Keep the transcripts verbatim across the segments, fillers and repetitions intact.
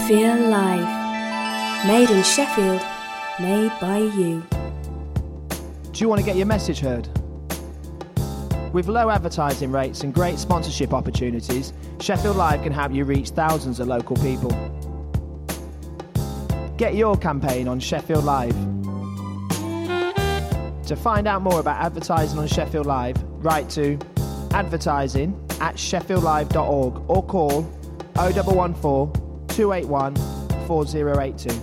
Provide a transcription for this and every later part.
Feel Live. Made in Sheffield. Made by you. Do you want to get your message heard? With low advertising rates and great sponsorship opportunities, Sheffield Live can help you reach thousands of local people. Get your campaign on Sheffield Live. To find out more about advertising on Sheffield Live, write to advertising at sheffield live dot org or call oh one one four, two eight one, four oh eight two.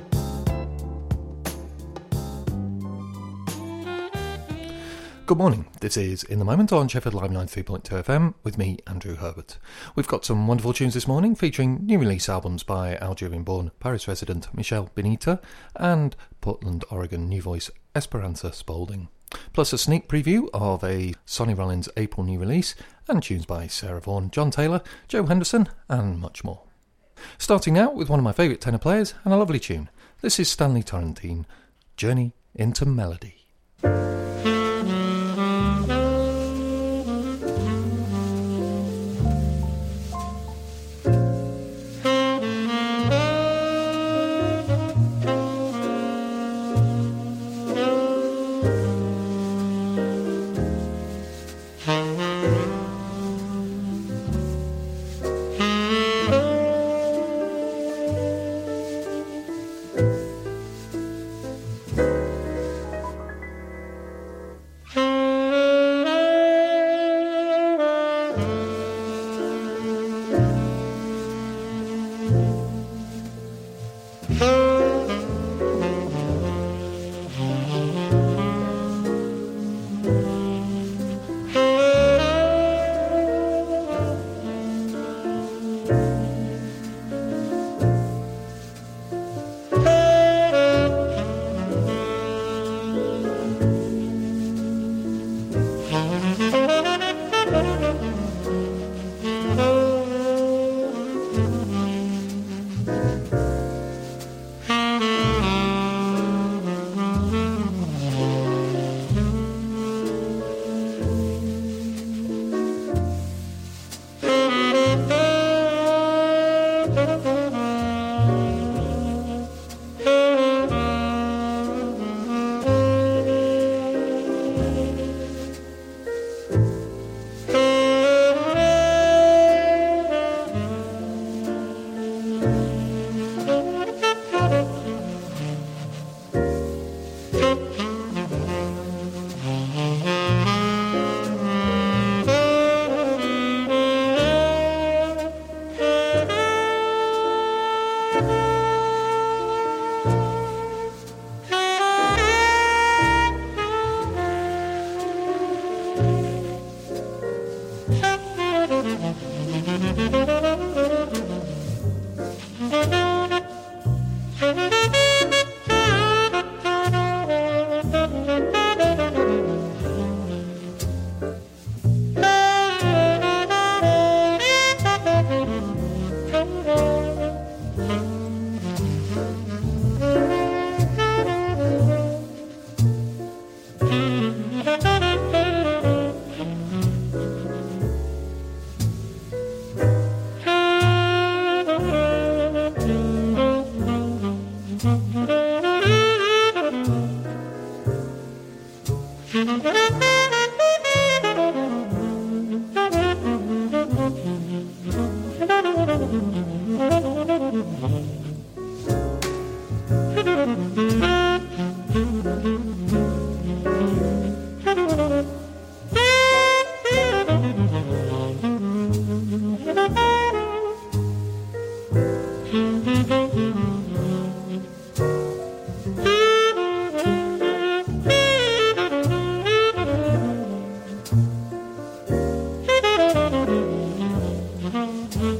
Good morning, this is In the Moment on Sheffield Live ninety-three point two F M with me, Andrew Herbert. We've got some wonderful tunes this morning featuring new release albums by Algerian-born Paris resident Michel Benita and Portland, Oregon new voice Esperanza Spalding. Plus a sneak preview of a Sonny Rollins April new release and tunes by Sarah Vaughan, John Taylor, Joe Henderson and much more. Starting now with one of my favourite tenor players and a lovely tune. This is Stanley Torrentine, Journey into Melody.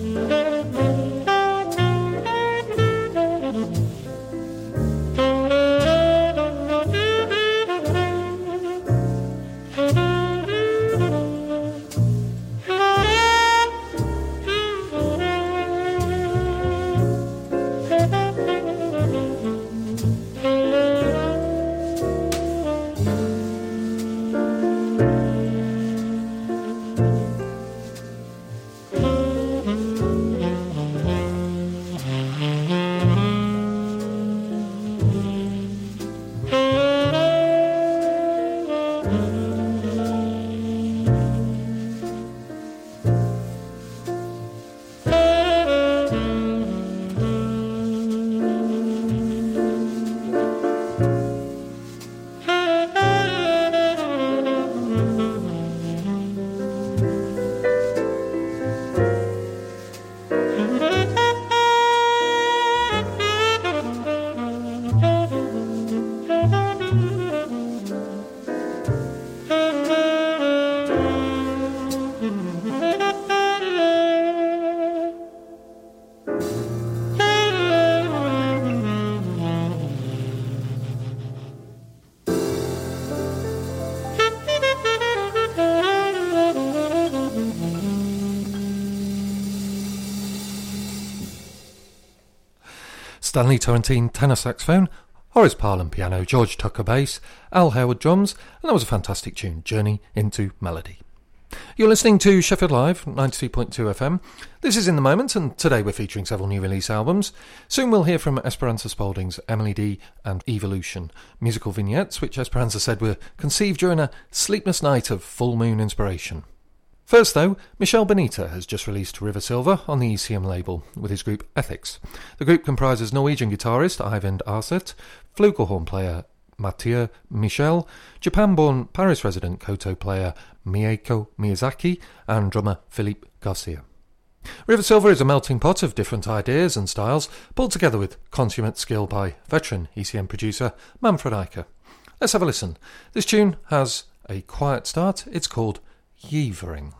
Thank you. Stanley Torrentine tenor saxophone, Horace Parlan piano, George Tucker bass, Al Harewood drums, and that was a fantastic tune, Journey into Melody. You're listening to Sheffield Live, ninety-three point two F M. This is In the Moment, and today we're featuring several new release albums. Soon we'll hear from Esperanza Spalding's Emily D and Evolution, musical vignettes which Esperanza said were conceived during a sleepless night of full moon inspiration. First though, Michel Benita has just released River Silver on the E C M label with his group Ethics. The group comprises Norwegian guitarist Eivind Arseth, flugelhorn player Mathieu Michel, Japan-born Paris resident koto player Mieko Miyazaki, and drummer Philippe Garcia. River Silver is a melting pot of different ideas and styles, pulled together with consummate skill by veteran E C M producer Manfred Eicher. Let's have a listen. This tune has a quiet start. It's called Yevering.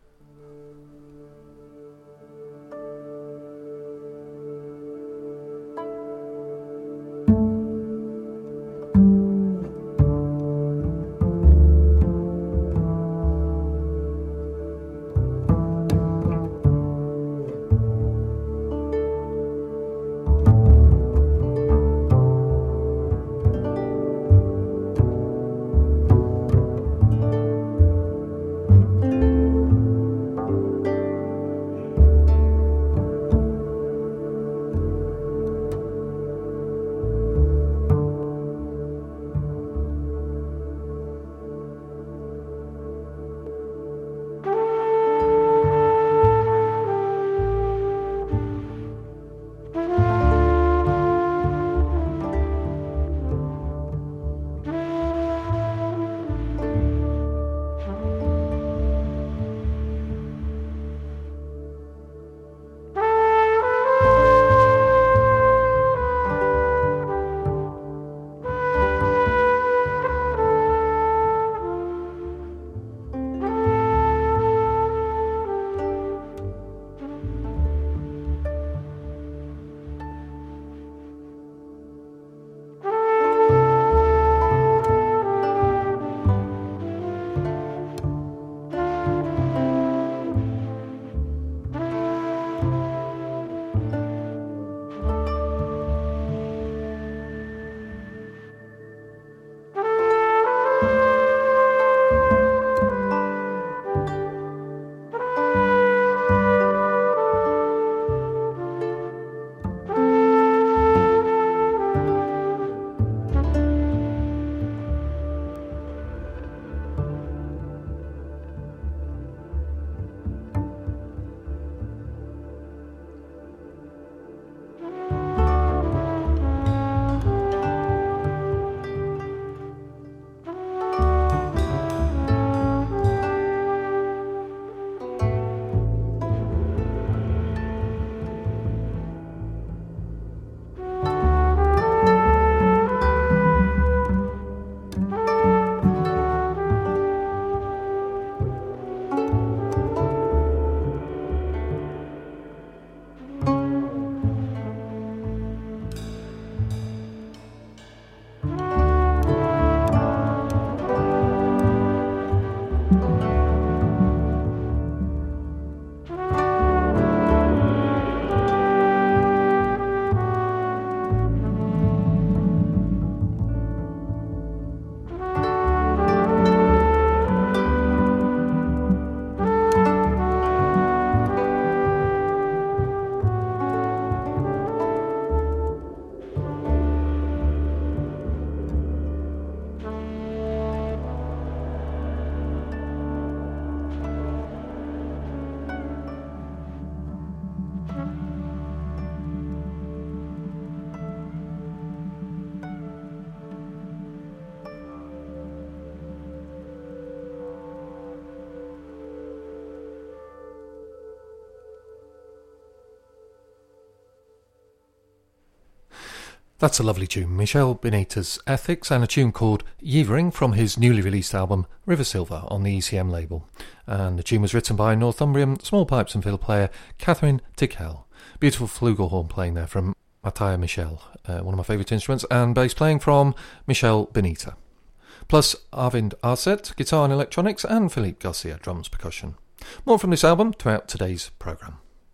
That's a lovely tune, Michel Benita's Ethics, and a tune called Yevering from his newly released album River Silver on the E C M label. And the tune was written by Northumbrian small pipes and fiddle player Catherine Tickell. Beautiful flugelhorn playing there from Mathieu Michel, uh, one of my favourite instruments, and bass playing from Michel Benita. Plus Eivind Arseth, guitar and electronics, and Philippe Garcia, drums, percussion. More from this album throughout today's programme.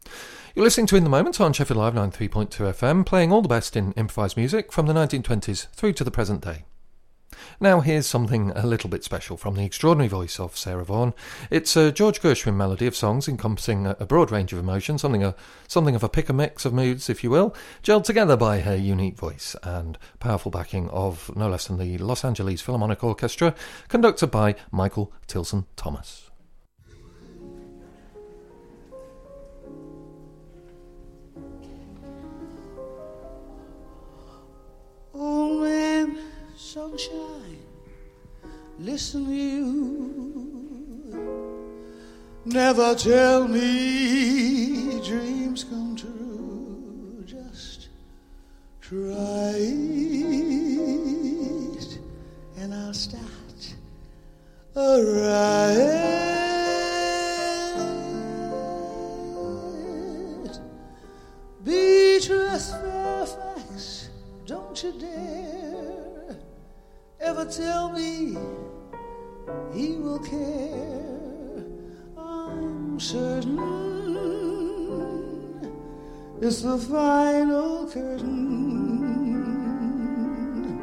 You're listening to In the Moment on Sheffield Live ninety-three point two F M, playing all the best in improvised music from the nineteen twenties through to the present day. Now here's something a little bit special from the extraordinary voice of Sarah Vaughan. It's a George Gershwin melody of songs encompassing a broad range of emotions, something, a, something of a pick-and-mix of moods, if you will, gelled together by her unique voice and powerful backing of no less than the Los Angeles Philharmonic Orchestra, conducted by Michael Tilson Thomas. Old man sunshine, listen you, never tell me dreams come true, just try it and I'll start alright. Beatrice Fairfax, don't you dare ever tell me he will care. I'm certain it's the final curtain.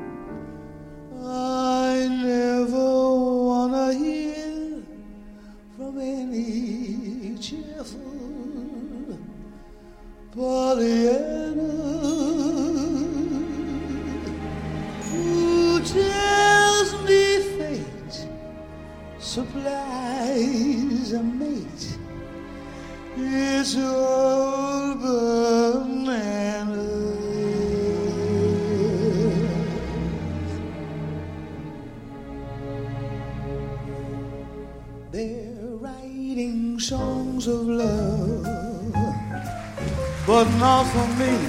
I never wanna hear from any cheerful Pollyanna who tells me fate supplies a mate. It's all bananas. They're writing songs of love, but not for me.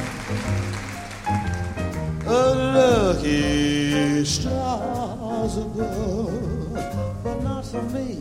A lucky stars above, but not for me.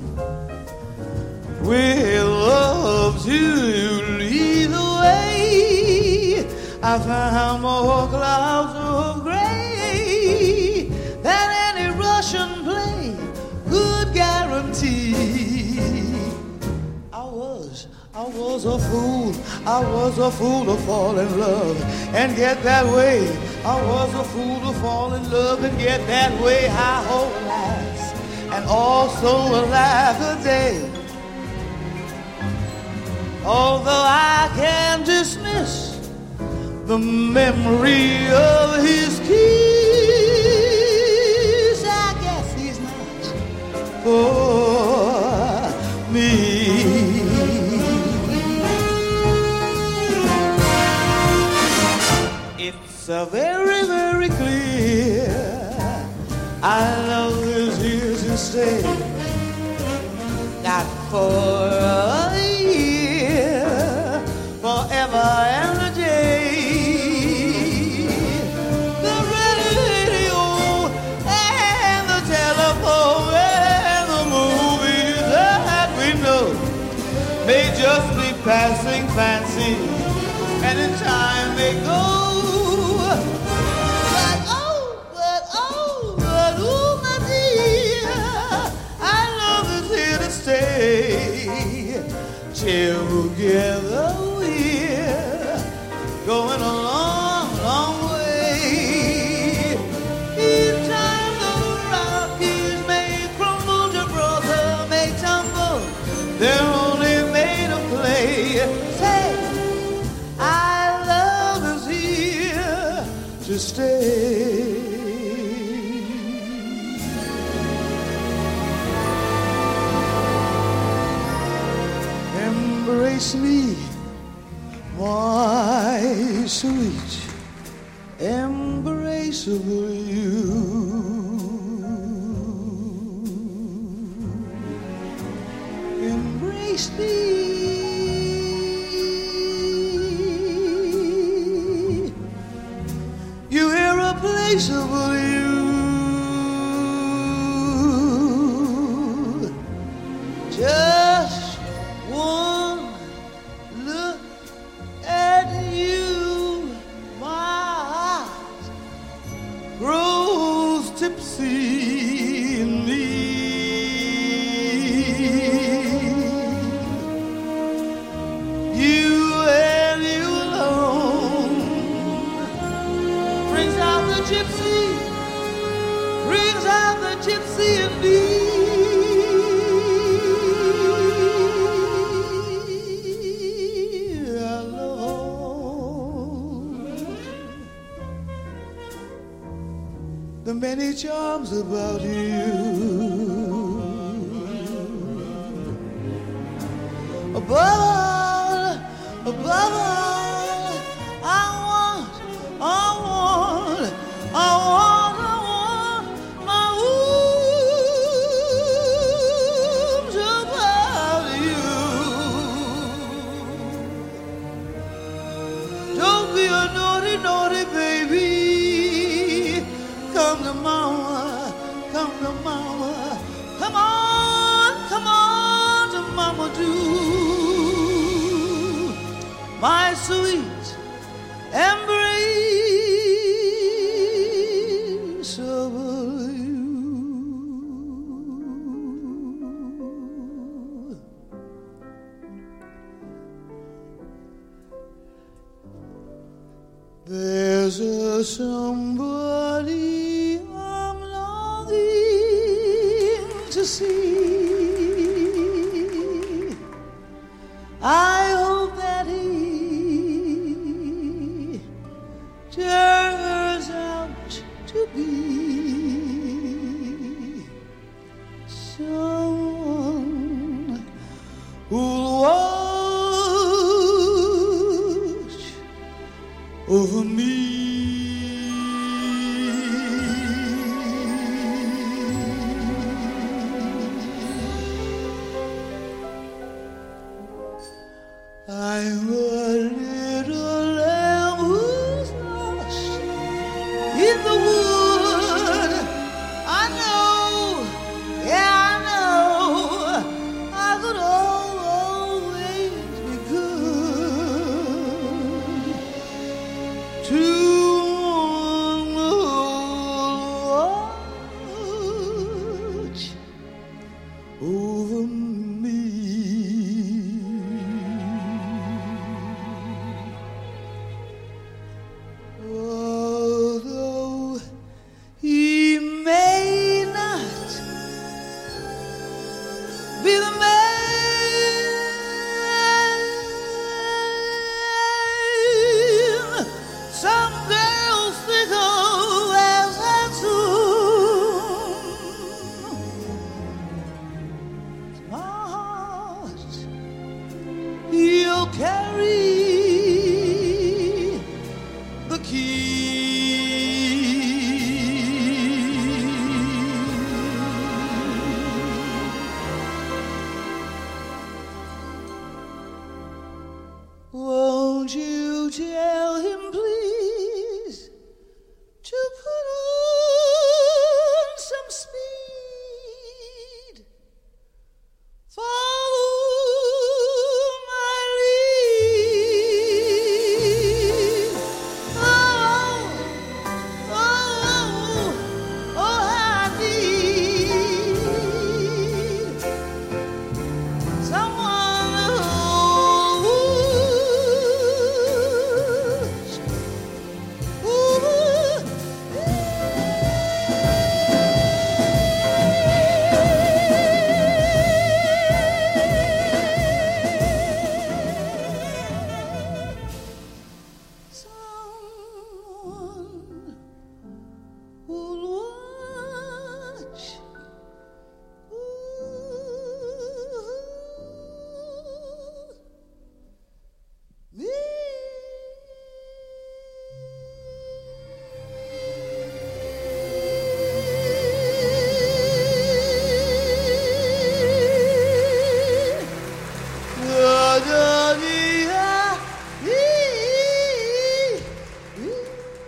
We love to lead the way. I found more clouds of gray than any Russian play could guarantee. I was, I was a fool, I was a fool to fall in love and get that way. I was a fool to fall in love and get that way. I hope last and also laugh a day. Although I can dismiss the memory of his kiss, I guess he's not for me. It's a very, very clear I love is here to stay. Not for a year, forever and a day. The radio and the telephone and the movies that we know may just be passing fancy, and in time they go. But oh, but oh, but ooh, my dear, our love is here to stay. Together we're going a long, long way. Each time the Rockies may crumble, Gibraltar may tumble, they're only made of clay. Say, our love is here to stay. Embrace me, my sweet, embraceable you. Embrace me, you irreplaceable you. Just one look at you, my heart grows tipsy in me. You and gypsy brings out the gypsy in me. The many charms about you, above all, above all, I want, I want, I want, I want my arms about you. Don't be a naughty, naughty baby. Come to mama, come to mama, come on, come on to mama do. My sweet embrace of you. There's a somebody I'm longing to see. I hope that he turns out to be someone who'll watch over me. I'm a little lamb who's lost in the wood. I know, yeah, I know, I could always be good to watch over me. Although he may not be the man some girls think of as handsome, my heart he'll carry the key. Won't you tell him, please, to put on some speed? Follow my lead. Oh, oh, oh, oh, I need someone who's, ooh, someone who'll watch ooh, me. Da, da, dee, ah, dee, dee.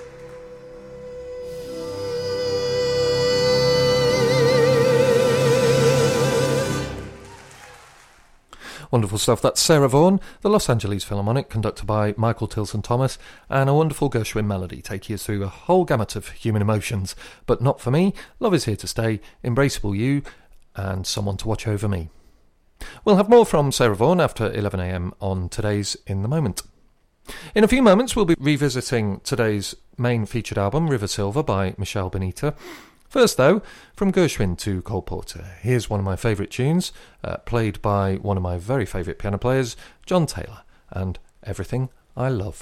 Wonderful stuff. That's Sarah Vaughan, the Los Angeles Philharmonic, conducted by Michael Tilson Thomas, and a wonderful Gershwin melody taking us through a whole gamut of human emotions. But not for me. Love is here to stay, Embraceable You, and Someone to Watch Over Me. We'll have more from Sarah Vaughan after eleven a m on today's In the Moment. In a few moments, we'll be revisiting today's main featured album, River Silver by Michelle Bonita. First, though, from Gershwin to Cole Porter, here's one of my favourite tunes, uh, played by one of my very favourite piano players, John Taylor, and Everything I Love.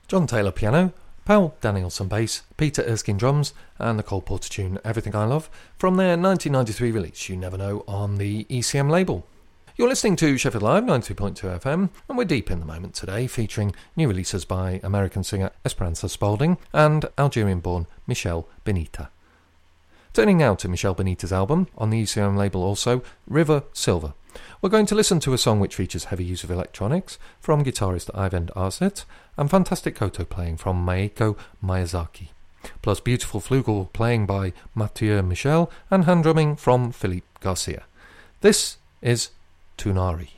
John Taylor piano, Paul Danielson bass, Peter Erskine drums, and the Cole Porter tune Everything I Love from their nineteen ninety-three release You Never Know on the E C M label. You're listening to Sheffield Live ninety-three point two F M, and we're deep in the moment today, featuring new releases by American singer Esperanza Spalding and Algerian-born Michelle Benita. Turning now to Michelle Benita's album, on the E C M label also, River Silver. We're going to listen to a song which features heavy use of electronics from guitarist Ivan Arset and fantastic koto playing from Maeko Miyazaki, plus beautiful flugel playing by Mathieu Michel and hand drumming from Philippe Garcia. This is Tunari.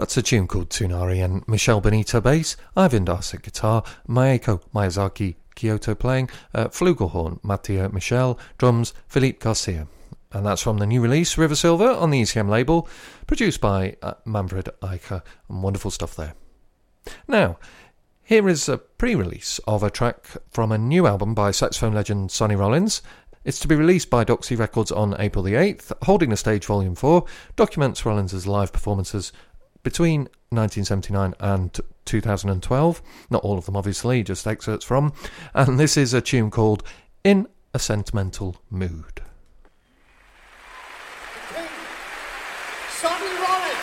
That's a tune called Tsunari and Michelle Benito bass, Ivan Darcy guitar, Maeko Miyazaki Kyoto playing, uh, flugelhorn Mattia Michel, drums Philippe Garcia. And that's from the new release River Silver on the E C M label, produced by uh, Manfred Eicher, and wonderful stuff there. Now, here is a pre-release of a track from a new album by saxophone legend Sonny Rollins. It's to be released by Doxy Records on April the eighth. Holding the Stage Volume four documents Rollins' live performances between nineteen seventy-nine and two thousand twelve. Not all of them, obviously, just excerpts from. And this is a tune called In a Sentimental Mood. Sonny Rollins!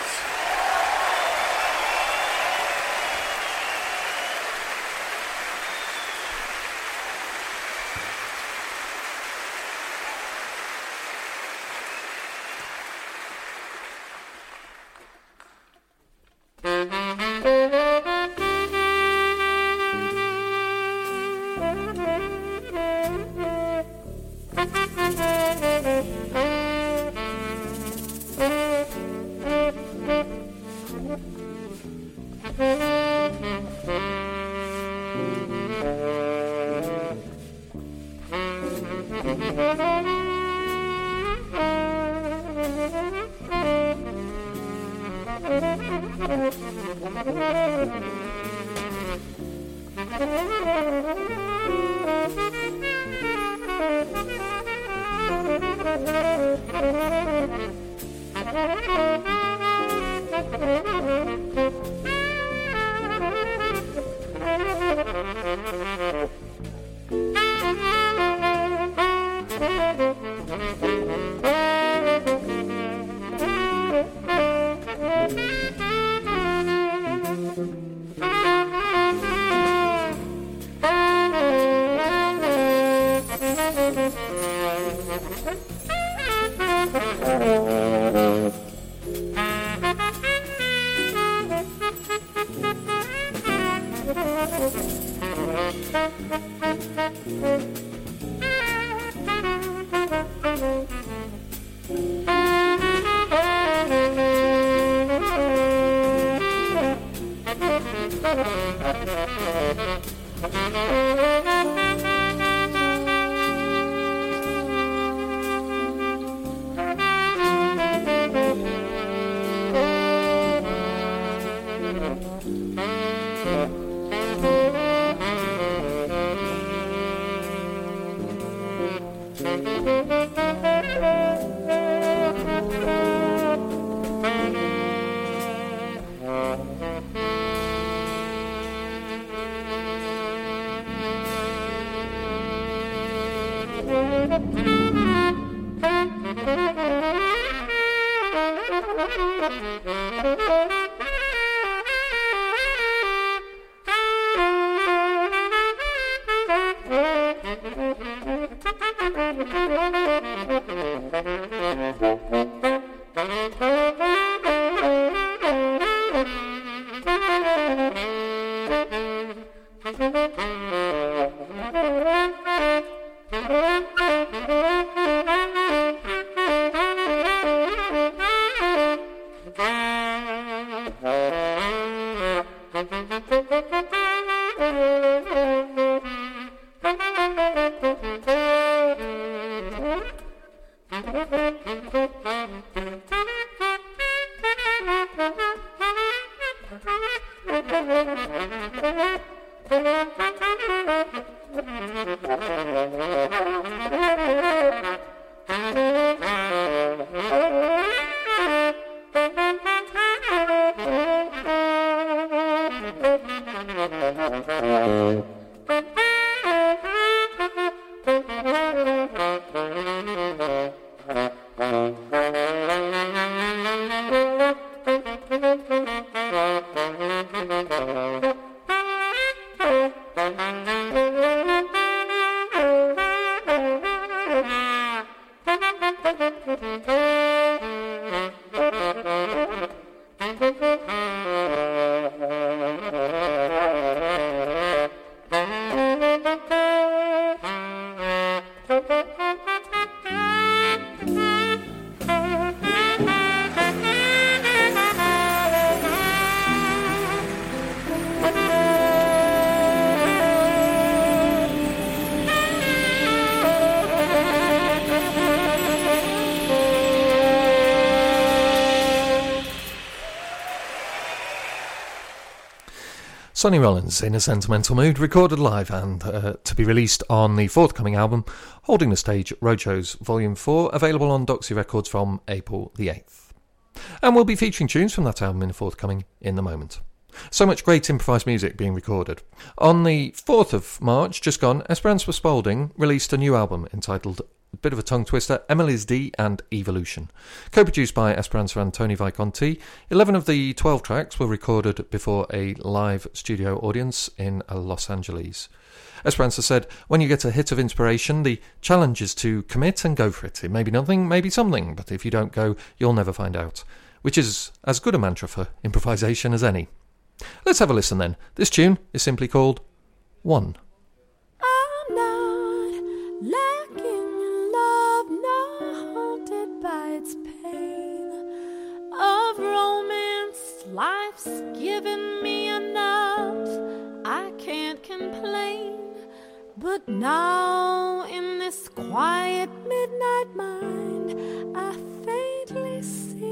Sonny Rollins in a sentimental mood, recorded live and uh, to be released on the forthcoming album, Holding the Stage Roadshows Volume four, available on Doxy Records from April the eighth. And we'll be featuring tunes from that album in the forthcoming In the Moment. So much great improvised music being recorded. On the fourth of March, just gone, Esperanza Spalding released a new album entitled, a bit of a tongue twister, Emily's D and Evolution. Co-produced by Esperanza and Tony Visconti, eleven of the twelve tracks were recorded before a live studio audience in Los Angeles. Esperanza said, when you get a hit of inspiration, the challenge is to commit and go for it. It may be nothing, maybe something, but if you don't go, you'll never find out. Which is as good a mantra for improvisation as any. Let's have a listen then. This tune is simply called One. I'm not lacking in love, nor haunted by its pain. Of romance, life's given me enough, I can't complain. But now in this quiet midnight mind, I faintly see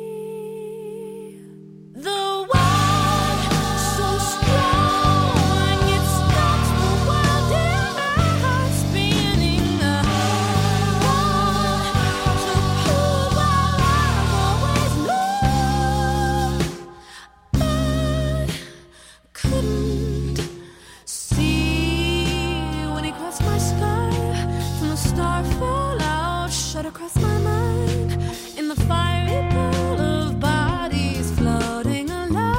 the one. Across my mind in the fiery pool of bodies floating alone.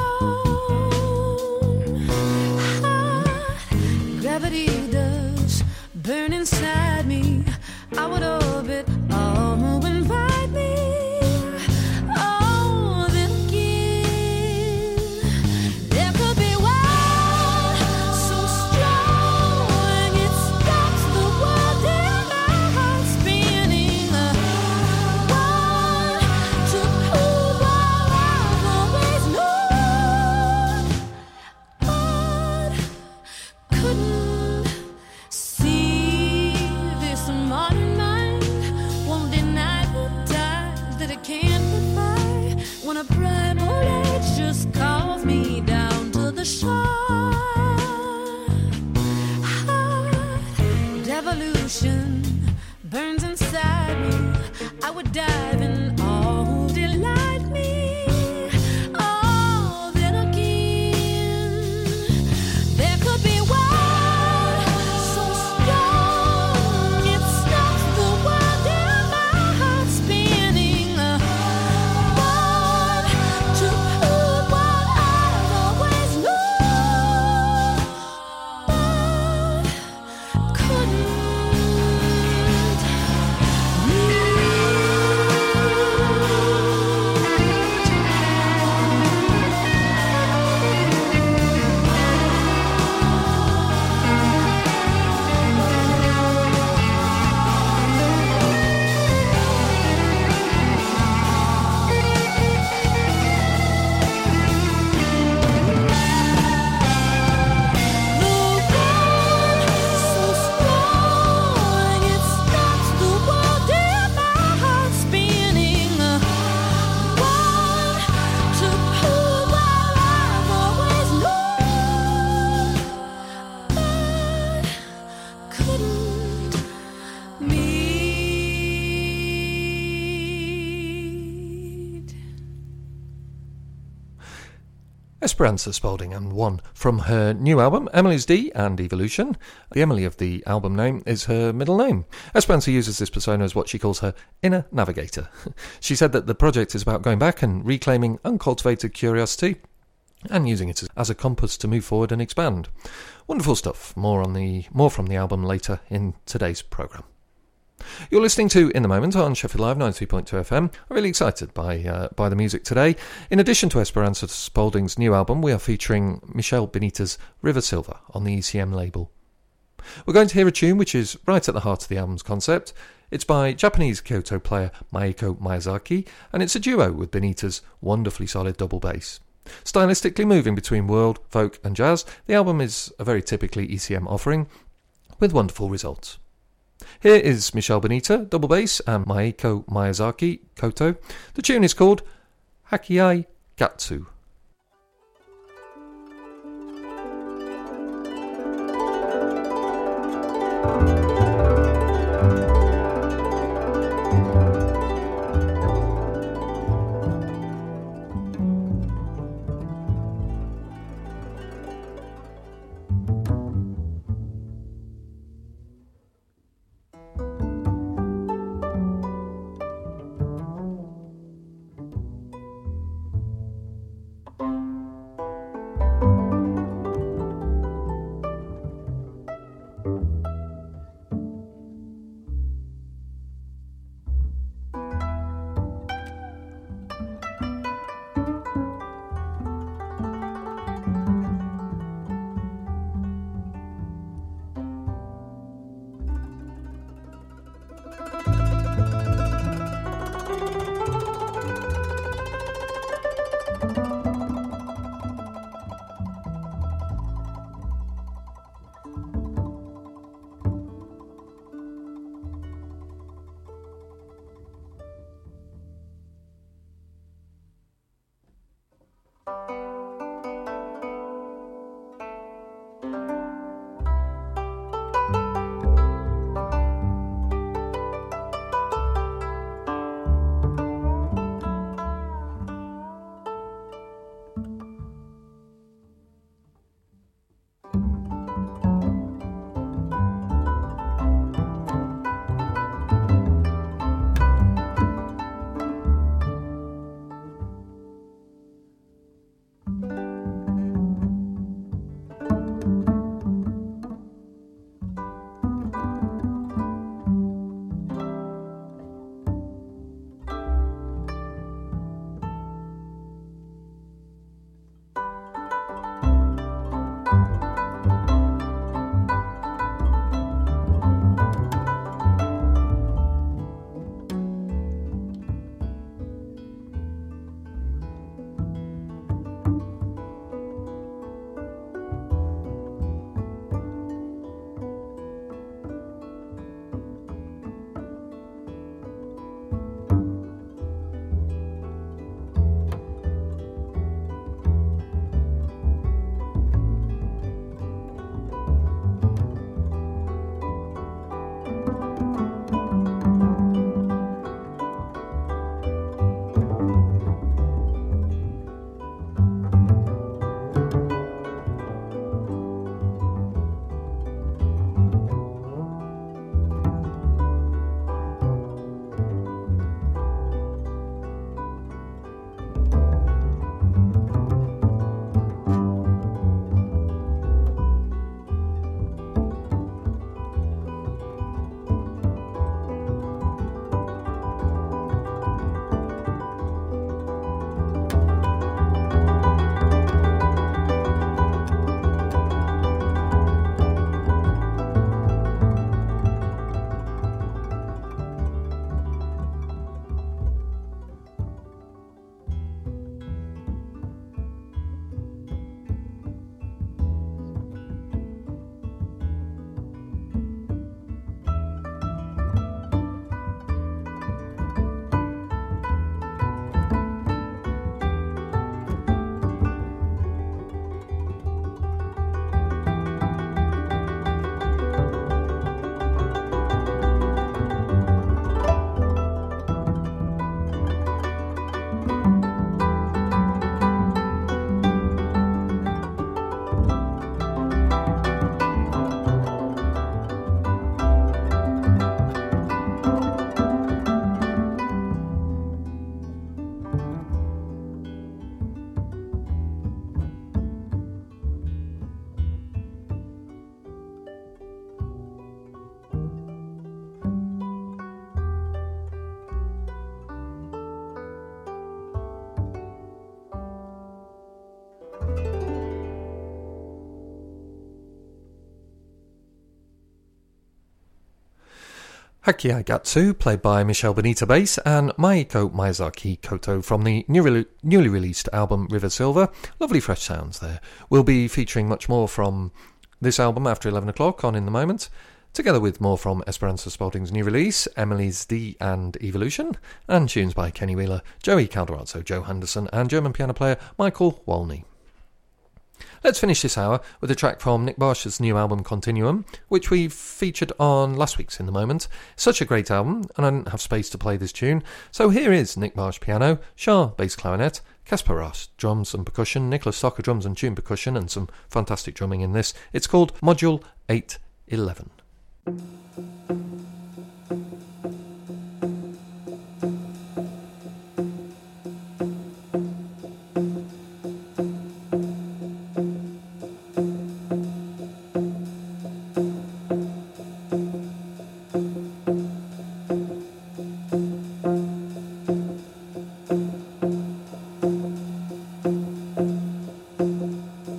Hot gravity does burn inside me. I would orbit all who invite me. Oh, then again there could be one so strong it stops the world in my heart spinning. A bright old age just calls me down to the shore. Hot devolution burns inside me. I would dive in all who delight me. Oh, then again there could be one so strong it stops the world in my heart spinning. Esperanza Spalding and One from her new album, Emily's D and Evolution. The Emily of the album name is her middle name. Esperanza uses this persona as what she calls her inner navigator. She said that the project is about going back and reclaiming uncultivated curiosity and using it as a compass to move forward and expand. Wonderful stuff. More on the more from the album later in today's programme. You're listening to In the Moment on Sheffield Live ninety-three point two F M. I'm really excited by uh, by the music today. In addition to Esperanza Spalding's new album, we are featuring Michelle Benita's River Silver on the E C M label. We're going to hear a tune which is right at the heart of the album's concept. It's by Japanese Kyoto player Maeko Miyazaki, and it's a duo with Benita's wonderfully solid double bass. Stylistically moving between world, folk and jazz, the album is a very typically E C M offering, with wonderful results. Here is Michelle Benita, double bass, and Maeko Miyazaki, koto. The tune is called Hakiai Gatsu. Hakia Gatsu, played by Michelle Bonita bass, and Maiko Miyazaki Koto from the newly, newly released album River Silver. Lovely fresh sounds there. We'll be featuring much more from this album after eleven o'clock on In the Moment, together with more from Esperanza Spalding's new release, Emily's D and Evolution, and tunes by Kenny Wheeler, Joey Calderazzo, Joe Henderson, and German piano player Michael Wolny. Let's finish this hour with a track from Nick Barsh's new album Continuum, which we featured on last week's In the Moment. Such a great album, and I didn't have space to play this tune, so here is Nick Barsh piano, Shah bass clarinet, Kasper Ross drums and percussion, Nicholas Stocker drums and tune percussion, and some fantastic drumming in this. It's called Module eight eleven.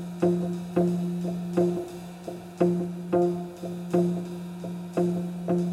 Thank you.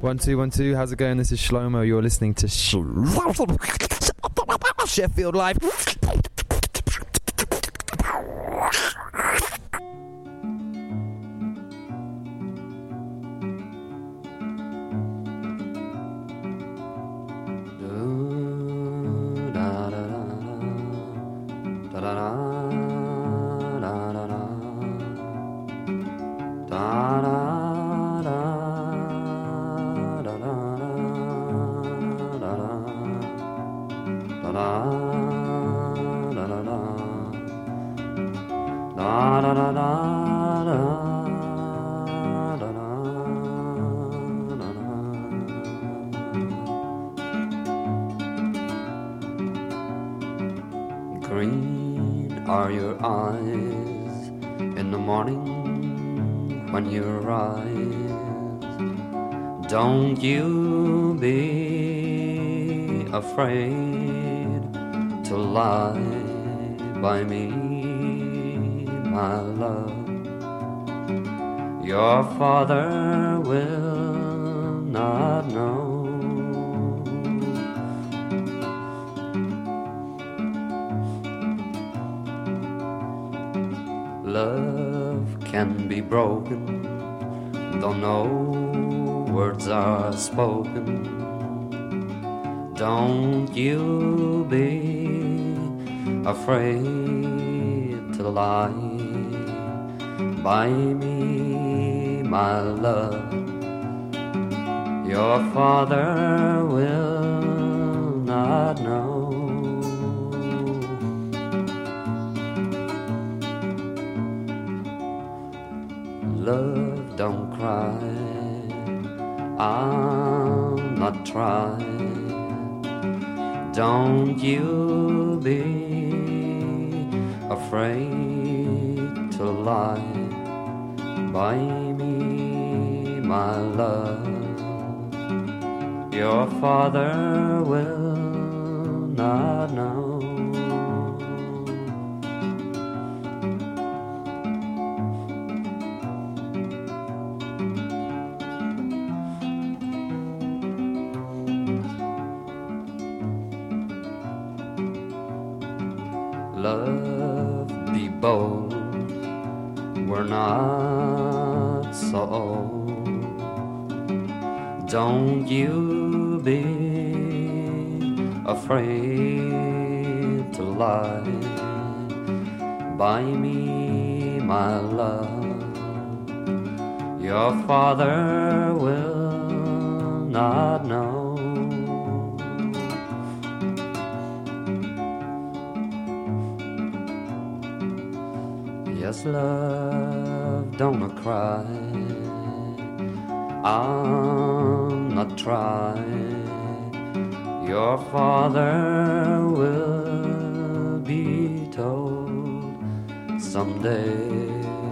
One, two, one, two. How's it going? This is Shlomo. You're listening to Sh- Sheffield Live. Green are your eyes in the morning when you rise. Don't you be afraid to lie by me, my love. Your father will not know. Love can be broken, though no words are spoken. Don't you be afraid to lie by me, my love. Your father will not know. Love, don't cry, I'll not try. Don't you be afraid to lie by me, my love. Your father will not know. Love, be bold, we're not so old. Don't you be afraid to lie by me, my love. Your father will not know. Yes, love, don't cry, I'll not try. Your father will be told someday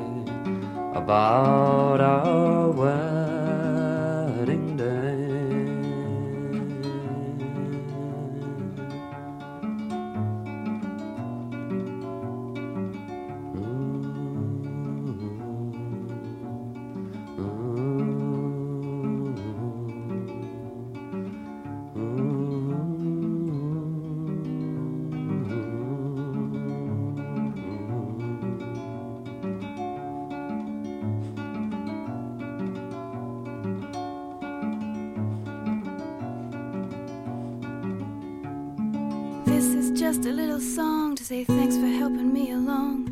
about our wedding day. This is just a little song to say thanks for helping me along.